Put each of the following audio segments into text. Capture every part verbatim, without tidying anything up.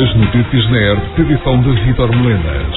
As notícias na R T P, edição de Vítor Melenas.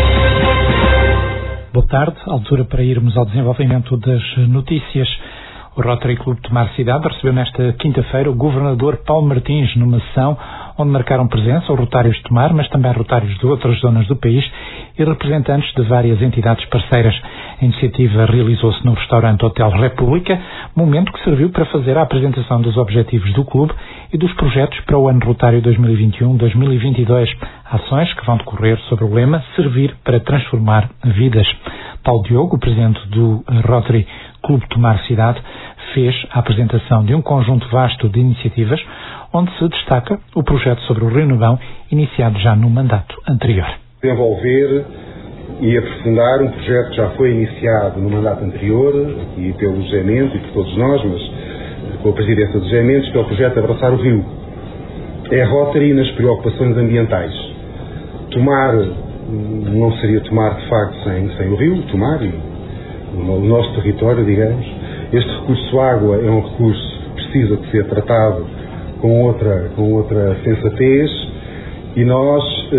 Boa tarde, altura para irmos ao desenvolvimento das notícias. O Rotary Clube de Tomar Cidade recebeu nesta quinta-feira o governador Paulo Martins numa sessão onde marcaram presença os rotários de Tomar, mas também rotários de outras zonas do país e representantes de várias entidades parceiras. A iniciativa realizou-se no restaurante Hotel República, momento que serviu para fazer a apresentação dos objetivos do clube e dos projetos para o ano rotário dois mil e vinte e um dois mil e vinte e dois, ações que vão decorrer sobre o lema Servir para Transformar Vidas. Paulo Diogo, o presidente do Rotary Clube de Tomar Cidade, fez a apresentação de um conjunto vasto de iniciativas, onde se destaca o projeto sobre o Rio Nevão, iniciado já no mandato anterior. Desenvolver e aprofundar um projeto que já foi iniciado no mandato anterior, aqui pelo José Mendes e por todos nós, mas com a presidência do José Mendes, que é o projeto Abraçar o Rio. É Rotary nas preocupações ambientais. Tomar não seria tomar de facto sem, sem o rio, tomar, e o nosso território, digamos. Este recurso água é um recurso que precisa de ser tratado com outra, com outra sensatez e nós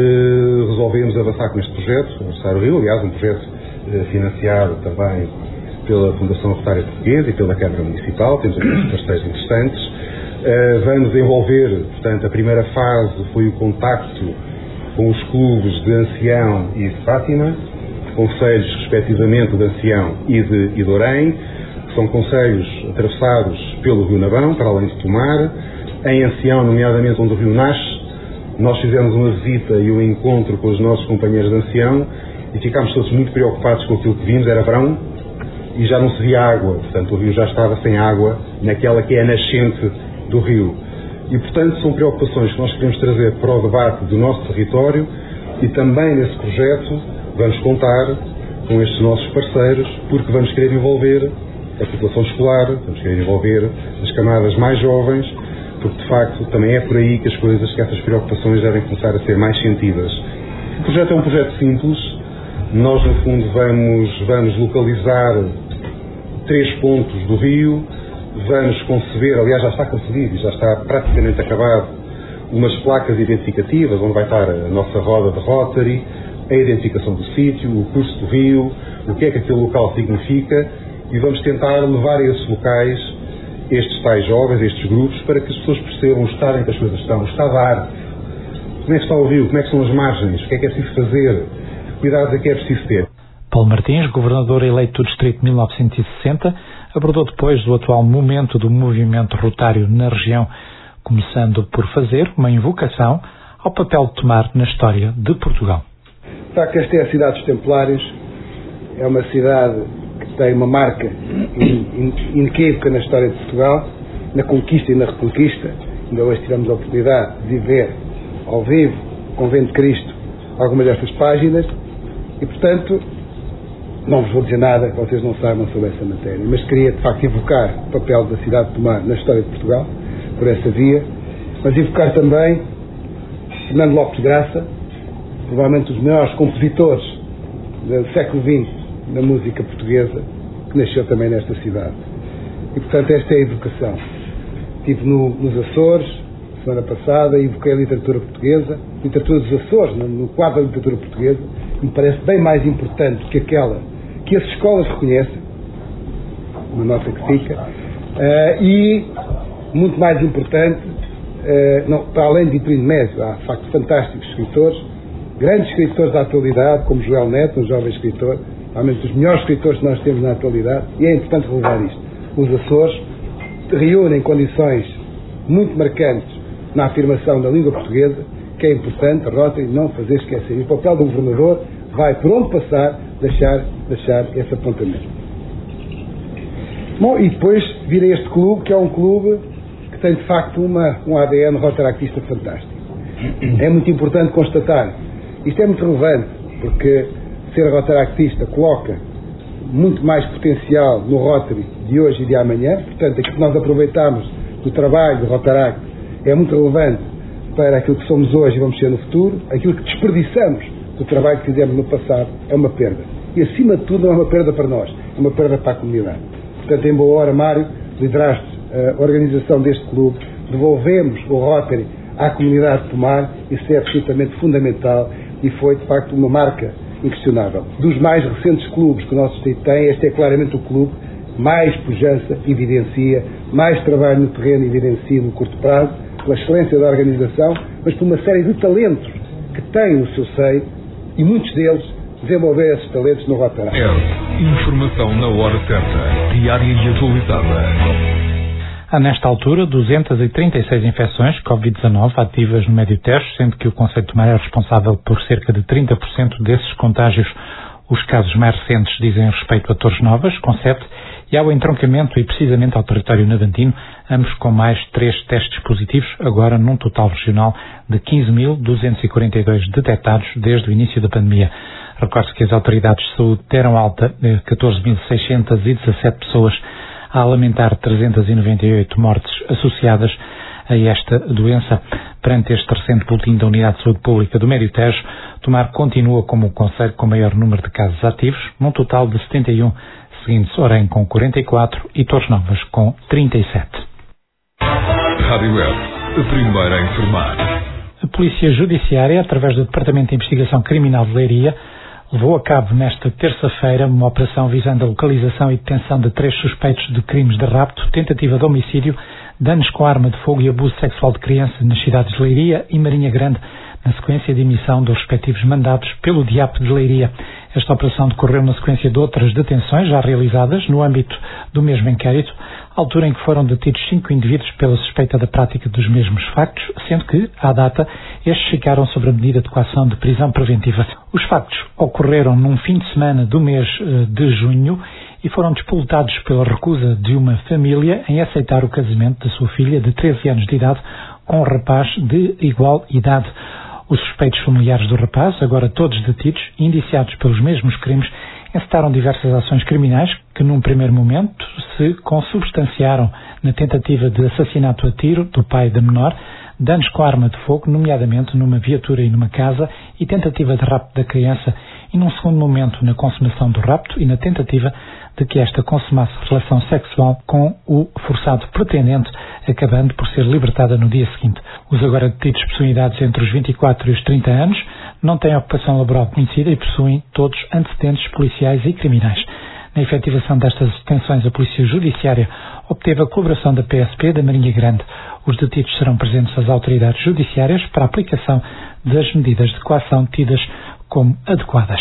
eh, resolvemos avançar com este projeto, Abraçar o Rio, aliás um projeto eh, financiado também pela Fundação Rotária Portuguesa e pela Câmara Municipal, temos aqui parceiros interessantes. Eh, vamos envolver, portanto, a primeira fase foi o contacto com os clubes de Ancião e de Fátima, concelhos respectivamente de Ancião e de, e de Orém, que são concelhos atravessados pelo Rio Nevão, para além de Tomar. Em Ancião, nomeadamente onde o rio nasce, nós fizemos uma visita e um encontro com os nossos companheiros de Ancião e ficámos todos muito preocupados com aquilo que vimos, era verão e já não se via água, portanto o rio já estava sem água naquela que é a nascente do rio. E, portanto, são preocupações que nós queremos trazer para o debate do nosso território e também nesse projeto vamos contar com estes nossos parceiros porque vamos querer envolver a população escolar, vamos querer envolver as camadas mais jovens, porque, de facto, também é por aí que as coisas, que essas preocupações devem começar a ser mais sentidas. O projeto é um projeto simples. Nós, no fundo, vamos, vamos localizar três pontos do rio. Vamos conceber, aliás já está concebido e já está praticamente acabado, umas placas identificativas onde vai estar a nossa roda de Rotary, a identificação do sítio, o curso do rio, o que é que aquele local significa e vamos tentar levar a esses locais estes tais jovens, estes grupos, para que as pessoas percebam o estado em que as coisas estão, o estado da arte, como é que está o rio, como é que são as margens, o que é que é preciso fazer, que cuidados é que é preciso ter. Paulo Martins, governador eleito do Distrito de mil novecentos e sessenta, abordou depois do atual momento do movimento rotário na região, começando por fazer uma invocação ao papel de Tomar na história de Portugal. De facto, esta é a cidade dos Templários, é uma cidade que tem uma marca inequívoca na história de Portugal, na conquista e na reconquista. Ainda hoje tivemos a oportunidade de ver ao vivo, o Convento de Cristo, algumas destas páginas e, portanto, não vos vou dizer nada que vocês não saibam sobre essa matéria, mas queria de facto evocar o papel da cidade de Tomar na história de Portugal, por essa via, mas evocar também Fernando Lopes de Graça, provavelmente um dos maiores compositores do século vinte da música portuguesa, que nasceu também nesta cidade. E portanto esta é a evocação. Estive no, nos Açores, semana passada, e evoquei a literatura portuguesa, a literatura dos Açores, no, no quadro da literatura portuguesa, me parece bem mais importante que aquela que as escolas reconhecem, uma nota que fica, uh, e muito mais importante, uh, não, para além de Vitorino Mésio, há de facto fantásticos escritores, grandes escritores da atualidade, como Joel Neto, um jovem escritor, realmente dos melhores escritores que nós temos na atualidade, e é importante relevar isto. Os Açores reúnem condições muito marcantes na afirmação da língua portuguesa, que é importante, a Rotary, não fazer esquecer. E o papel do governador vai, por onde passar, deixar, deixar esse apontamento. Bom, e depois vir a este clube, que é um clube que tem, de facto, uma, um A D N rotaractista fantástico. É muito importante constatar. Isto é muito relevante, porque ser rotaractista coloca muito mais potencial no Rotary de hoje e de amanhã. Portanto, aquilo que nós aproveitamos do trabalho do Rotaract é muito relevante para aquilo que somos hoje e vamos ser no futuro. Aquilo que desperdiçamos do trabalho que fizemos no passado é uma perda. E, acima de tudo, não é uma perda para nós, é uma perda para a comunidade. Portanto, em boa hora, Mário, lideraste a organização deste clube, devolvemos o Rotary à comunidade de Tomar, isso é absolutamente fundamental e foi, de facto, uma marca inquestionável. Dos mais recentes clubes que o nosso distrito tem, este é claramente o clube mais pujança evidencia, mais trabalho no terreno evidencia no curto prazo, pela excelência da organização, mas por uma série de talentos que têm no seu seio e muitos deles desenvolver esses talentos no Rotaract. É informação na hora certa, diária e atualizada. Há nesta altura duzentas e trinta e seis infecções covid dezanove ativas no Médio Tejo, sendo que o Concelho de Tomar é responsável por cerca de trinta por cento desses contágios. Os casos mais recentes dizem respeito a Torres Novas, com sete, e ao entroncamento e precisamente ao território navantino, ambos com mais três testes positivos, agora num total regional de quinze mil duzentos e quarenta e dois detectados desde o início da pandemia. Recorde-se que as autoridades de saúde deram alta de catorze mil seiscentas e dezassete pessoas, a lamentar trezentas e noventa e oito mortes associadas a esta doença. Perante este recente boletim da Unidade de Saúde Pública do Médio Tejo, Tomar continua como o concelho com maior número de casos ativos, num total de setenta e um, seguindo-se Orem com quarenta e quatro e Torres Novas com trinta e sete. Rádio Web, a primeira a informar. A Polícia Judiciária, através do Departamento de Investigação Criminal de Leiria, levou a cabo nesta terça-feira uma operação visando a localização e detenção de três suspeitos de crimes de rapto, tentativa de homicídio, danos com arma de fogo e abuso sexual de criança nas cidades de Leiria e Marinha Grande, na sequência de emissão dos respectivos mandados pelo D I A P de Leiria. Esta operação decorreu na sequência de outras detenções já realizadas no âmbito do mesmo inquérito, altura em que foram detidos cinco indivíduos pela suspeita da prática dos mesmos factos, sendo que, à data, estes ficaram sob a medida de coação de prisão preventiva. Os factos ocorreram num fim de semana do mês de junho e foram despoletados pela recusa de uma família em aceitar o casamento da sua filha de treze anos de idade com um rapaz de igual idade. Os suspeitos familiares do rapaz, agora todos detidos e indiciados pelos mesmos crimes, encetaram diversas ações criminais que, num primeiro momento, se consubstanciaram na tentativa de assassinato a tiro do pai da menor, danos com arma de fogo, nomeadamente numa viatura e numa casa, e tentativa de rapto da criança, e num segundo momento na consumação do rapto e na tentativa de que esta consumasse relação sexual com o forçado pretendente, acabando por ser libertada no dia seguinte. Os agora detidos possuem idades entre os vinte e quatro e os trinta anos, não têm ocupação laboral conhecida e possuem todos antecedentes policiais e criminais. Na efetivação destas detenções, a Polícia Judiciária obteve a colaboração da P S P da Marinha Grande. Os detidos serão presentes às autoridades judiciárias para a aplicação das medidas de coação tidas como adequadas.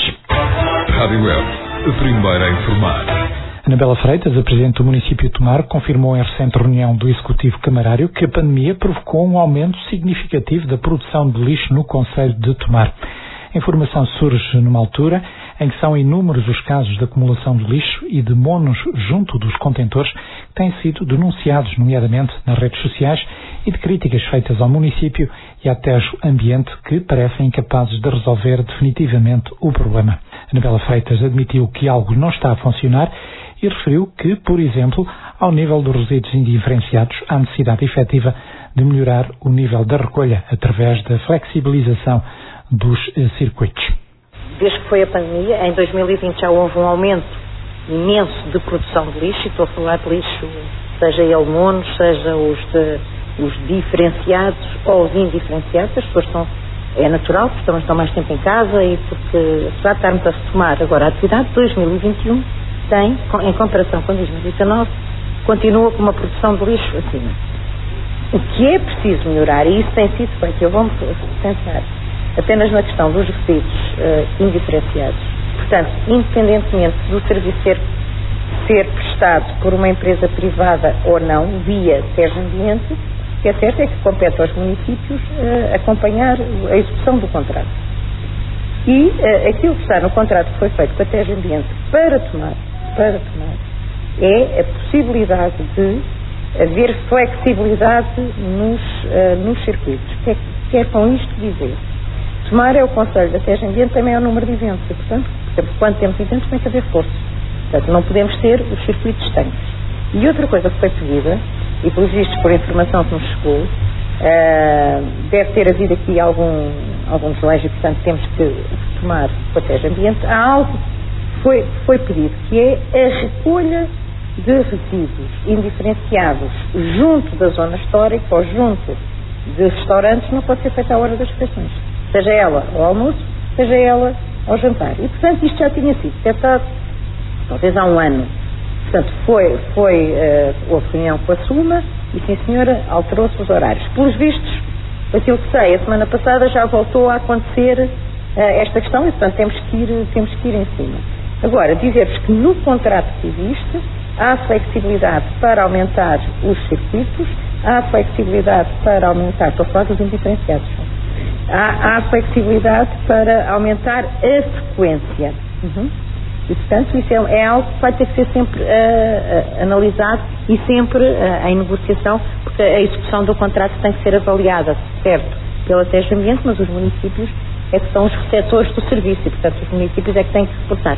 Rádio Web, a primeira a informar. Anabela Freitas, a Presidente do município de Tomar, confirmou em recente reunião do Executivo Camarário que a pandemia provocou um aumento significativo da produção de lixo no concelho de Tomar. A informação surge numa altura em que são inúmeros os casos de acumulação de lixo e de monos junto dos contentores que têm sido denunciados, nomeadamente nas redes sociais, e de críticas feitas ao município e à Tejo Ambiente que parecem incapazes de resolver definitivamente o problema. Anabela Freitas admitiu que algo não está a funcionar e referiu que, por exemplo, ao nível dos resíduos indiferenciados, há necessidade efetiva de melhorar o nível da recolha através da flexibilização dos eh, circuitos. Desde que foi a pandemia, em dois mil e vinte já houve um aumento imenso de produção de lixo, e estou a falar de lixo, seja ele monos, seja os, de, os diferenciados ou os indiferenciados. As pessoas estão, é natural, porque também estão mais tempo em casa e porque, apesar de estarmos a retomar agora a atividade, dois mil e vinte e um tem, em comparação com dois mil e dezanove, continua com uma produção de lixo acima. O que é preciso melhorar, e isso tem sido feito, eu vou pensar apenas na questão dos resíduos uh, indiferenciados. Portanto, independentemente do serviço ser, ser prestado por uma empresa privada ou não, via Tejo Ambiente, o que é certo é que compete aos municípios uh, acompanhar a execução do contrato. E uh, aquilo que está no contrato que foi feito com a Tejo Ambiente para tomar, para tomar, é a possibilidade de haver flexibilidade nos, uh, nos circuitos. O que é que quer com isto dizer? Tomar é o Conselho da Tejo Ambiente, também é o número de eventos, e, portanto, quando temos eventos tem que haver força. Portanto, não podemos ter os circuitos estanques. E outra coisa que foi pedida, e pelos vistos por informação que nos chegou, uh, deve ter havido aqui algum, algum desleixo, e, portanto, temos que tomar com a Tejo Ambiente. Há algo que foi, foi pedido, que é a recolha de resíduos indiferenciados junto da zona histórica ou junto de restaurantes não pode ser feita à hora das refeições. Seja ela ao almoço, seja ela ao jantar. E, portanto, isto já tinha sido detectado talvez há um ano. Portanto, foi, foi uh, houve reunião com a Suma e, sim senhora, alterou-se os horários. Pelos vistos, aquilo que sei, a semana passada já voltou a acontecer uh, esta questão e, portanto, temos que ir, temos que ir em cima. Agora, dizer-vos que no contrato que existe há flexibilidade para aumentar os circuitos, há flexibilidade para aumentar, estou a falar dos indiferenciados, há, há flexibilidade para aumentar a frequência. Uhum. E, portanto, isso é, é algo que vai ter que ser sempre uh, uh, analisado e sempre uh, em negociação, porque a execução do contrato tem que ser avaliada, certo, pela T E S Ambiente, mas os municípios é que são os receptores do serviço e, portanto, os municípios é que têm que reportar.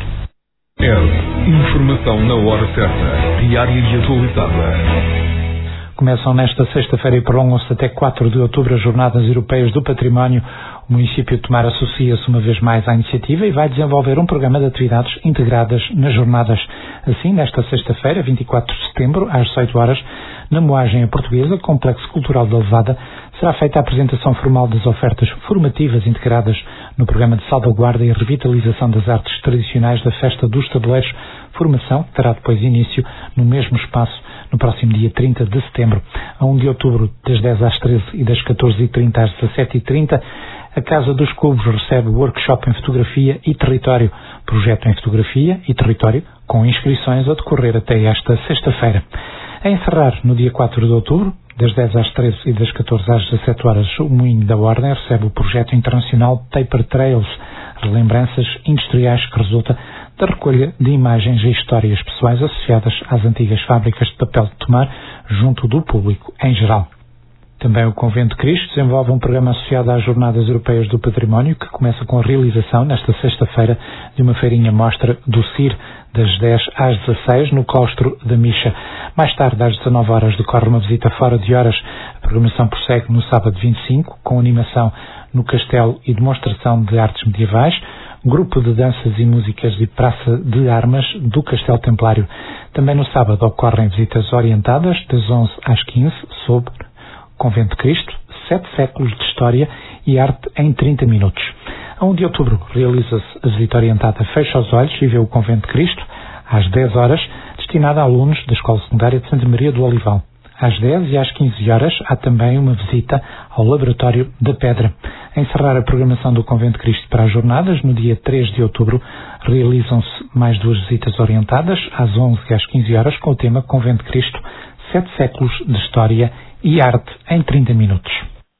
É informação na hora certa, diária e atualizada. Começam nesta sexta-feira e prolongam-se até quatro de outubro as Jornadas Europeias do Património. O município de Tomar associa-se uma vez mais à iniciativa e vai desenvolver um programa de atividades integradas nas jornadas. Assim, nesta sexta-feira, vinte e quatro de setembro, às dezoito horas, na Moagem a Portuguesa, Complexo Cultural da Levada, será feita a apresentação formal das ofertas formativas integradas no programa de salvaguarda e revitalização das artes tradicionais da Festa dos Tabuleiros, formação que terá depois início no mesmo espaço no próximo dia trinta de setembro. A um de outubro, das dez às treze e das catorze e trinta às dezassete e trinta, a Casa dos Cubos recebe o workshop em fotografia e território, projeto em fotografia e território, com inscrições a decorrer até esta sexta-feira. A encerrar no dia quatro de outubro, das dez às treze e das catorze às dezassete horas, o Moinho da Ordem recebe o projeto internacional Paper Trails, relembranças industriais que resulta da recolha de imagens e histórias pessoais associadas às antigas fábricas de papel de Tomar, junto do público em geral. Também o Convento de Cristo desenvolve um programa associado às Jornadas Europeias do Património, que começa com a realização, nesta sexta-feira, de uma feirinha mostra do C I R, das dez às dezasseis, no claustro da Micha. Mais tarde, às dezanove horas, decorre uma visita fora de horas. A programação prossegue no sábado vinte e cinco, com animação no Castelo e demonstração de artes medievais, grupo de danças e músicas e praça de armas do Castelo Templário. Também no sábado ocorrem visitas orientadas, das onze às quinze, sobre Convento de Cristo, sete séculos de história e arte em trinta minutos. A um de outubro realiza-se a visita orientada Fecha os Olhos e vê o Convento de Cristo, às dez horas, destinada a alunos da Escola Secundária de Santa Maria do Olival. Às dez e às quinze horas há também uma visita ao Laboratório da Pedra. A encerrar a programação do Convento de Cristo para as jornadas, no dia três de outubro, realizam-se mais duas visitas orientadas, às onze e às quinze horas, com o tema Convento de Cristo, sete séculos de história e arte em trinta minutos.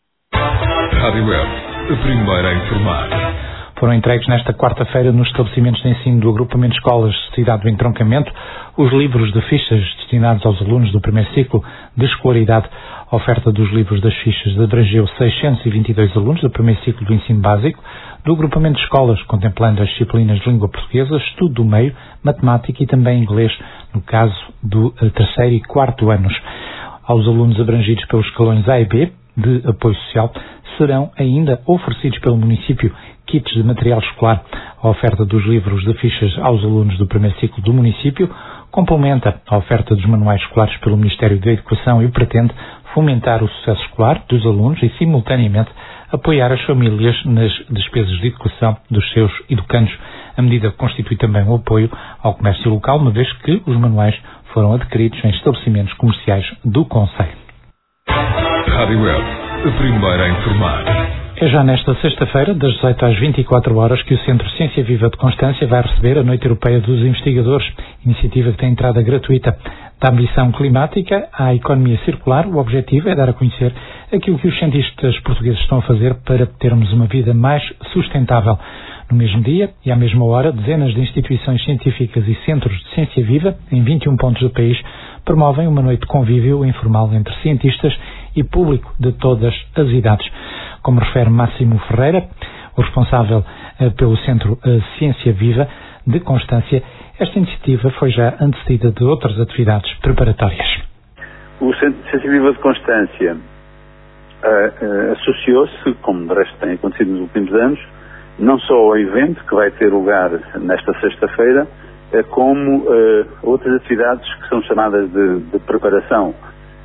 Rádio Web, a primeira a informar. Foram entregues nesta quarta-feira nos estabelecimentos de ensino do Agrupamento de Escolas Cidade do Entroncamento os livros de fichas destinados aos alunos do primeiro ciclo de escolaridade. A oferta dos livros das fichas abrangeu seiscentos e vinte e dois alunos do primeiro ciclo do ensino básico do Agrupamento de Escolas, contemplando as disciplinas de língua portuguesa, estudo do meio, matemática e também inglês, no caso do terceiro e quarto anos. Aos alunos abrangidos pelos escalões A e B de apoio social serão ainda oferecidos pelo município kits de material escolar. A oferta dos livros de fichas aos alunos do primeiro ciclo do município complementa a oferta dos manuais escolares pelo Ministério da Educação e pretende fomentar o sucesso escolar dos alunos e, simultaneamente, apoiar as famílias nas despesas de educação dos seus educandos. A medida constitui também um apoio ao comércio local, uma vez que os manuais foram adquiridos em estabelecimentos comerciais do concelho. Rádio Web, a primeira a informar. É já nesta sexta-feira, das dezoito às vinte e quatro horas, que o Centro Ciência Viva de Constância vai receber a Noite Europeia dos Investigadores, iniciativa que tem entrada gratuita. Da ambição climática à economia circular, o objetivo é dar a conhecer aquilo que os cientistas portugueses estão a fazer para termos uma vida mais sustentável. No mesmo dia e à mesma hora, dezenas de instituições científicas e centros de ciência viva, em vinte e um pontos do país, promovem uma noite de convívio informal entre cientistas e público de todas as idades. Como refere Máximo Ferreira, o responsável eh, pelo Centro eh, Ciência Viva de Constância, esta iniciativa foi já antecedida de outras atividades preparatórias. O Centro de Ciência Viva de Constância uh, uh, associou-se, como de resto tem acontecido nos últimos anos, não só ao evento que vai ter lugar nesta sexta-feira, uh, como uh, outras atividades que são chamadas de, de preparação.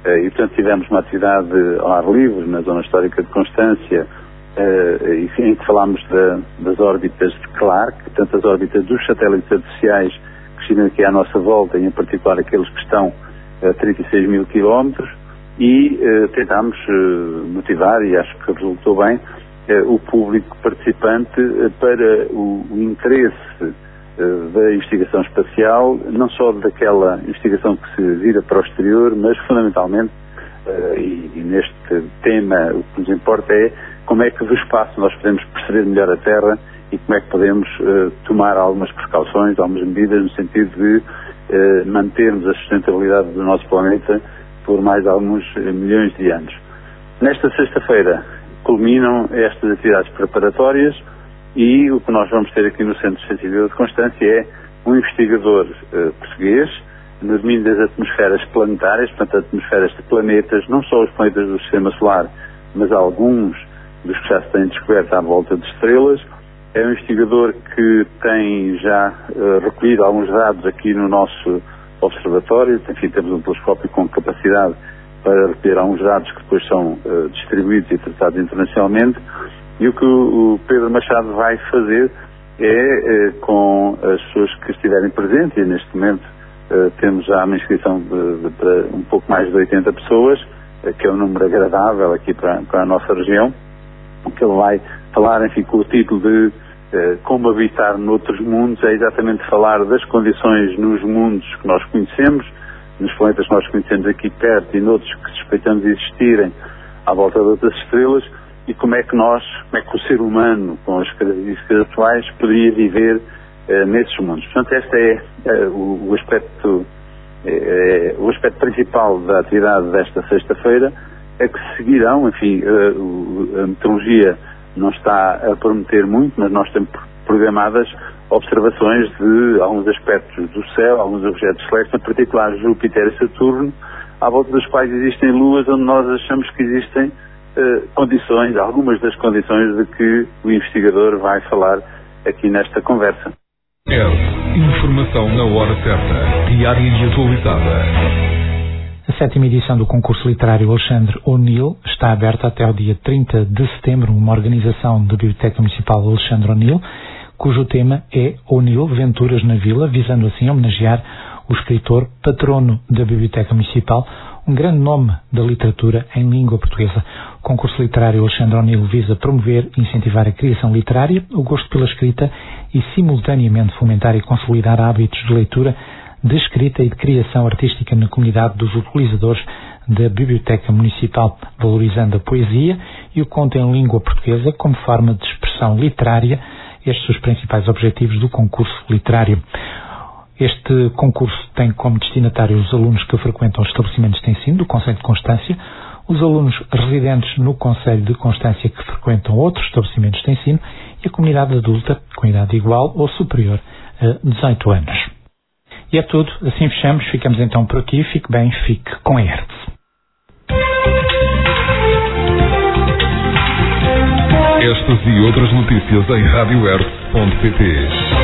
e portanto tivemos uma atividade ao ar livre na zona histórica de Constância, em que falámos da, das órbitas de Clark, portanto as órbitas dos satélites artificiais que chegam aqui à nossa volta, e em particular aqueles que estão a trinta e seis mil quilómetros, e uh, tentámos uh, motivar, e acho que resultou bem, uh, o público participante uh, para o, o interesse uh, da investigação espacial, não só daquela investigação que se vira para o exterior, mas fundamentalmente, uh, e, e neste tema o que nos importa é como é que do espaço nós podemos perceber melhor a Terra e como é que podemos uh, tomar algumas precauções, algumas medidas no sentido de uh, mantermos a sustentabilidade do nosso planeta por mais alguns milhões de anos. Nesta sexta-feira culminam estas atividades preparatórias e o que nós vamos ter aqui no Centro de Ciência e Vida de Constância é um investigador uh, português no domínio das atmosferas planetárias, portanto atmosferas de planetas, não só os planetas do Sistema Solar, mas alguns dos que já se têm descoberto à volta de estrelas. É um investigador que tem já uh, recolhido alguns dados aqui no nosso observatório. Enfim, temos um telescópio com capacidade para recolher alguns dados que depois são uh, distribuídos e tratados internacionalmente, e o que o, o Pedro Machado vai fazer é, uh, com as pessoas que estiverem presentes, e neste momento uh, temos já uma inscrição de, de, para um pouco mais de oitenta pessoas, uh, que é um número agradável aqui para, para a nossa região, que ele vai falar, enfim, com o título de Uh, como habitar noutros mundos, é exatamente falar das condições nos mundos que nós conhecemos, nos planetas que nós conhecemos aqui perto e noutros que suspeitamos existirem à volta de outras estrelas, e como é que nós, como é que o ser humano, com as características atuais, poderia viver uh, nesses mundos. Portanto, este é uh, o, o aspecto uh, o aspecto principal da atividade desta sexta-feira, é que seguirão, enfim, uh, a meteorologia não está a prometer muito, mas nós temos programadas observações de alguns aspectos do céu, alguns objetos celestes, em particular Júpiter e Saturno, à volta dos quais existem luas onde nós achamos que existem uh, condições, algumas das condições de que o investigador vai falar aqui nesta conversa. É informação na hora certa, diária e atualizada. A sétima edição do concurso literário Alexandre O'Neill está aberta até ao dia trinta de setembro, uma organização da Biblioteca Municipal Alexandre O'Neill, cujo tema é O'Neill, Venturas na Vila, visando assim homenagear o escritor patrono da Biblioteca Municipal, um grande nome da literatura em língua portuguesa. O concurso literário Alexandre O'Neill visa promover e incentivar a criação literária, o gosto pela escrita e, simultaneamente, fomentar e consolidar hábitos de leitura, de escrita e de criação artística na comunidade dos utilizadores da Biblioteca Municipal, valorizando a poesia e o conto em língua portuguesa como forma de expressão literária. Estes são os principais objetivos do concurso literário. Este concurso tem como destinatário os alunos que frequentam os estabelecimentos de ensino do Concelho de Constância, os alunos residentes no Concelho de Constância que frequentam outros estabelecimentos de ensino e a comunidade adulta com idade igual ou superior a dezoito anos. E é tudo, assim fechamos, ficamos então por aqui, fique bem, fique com a Hertz. Estas e outras notícias em rádio hertz ponto pt.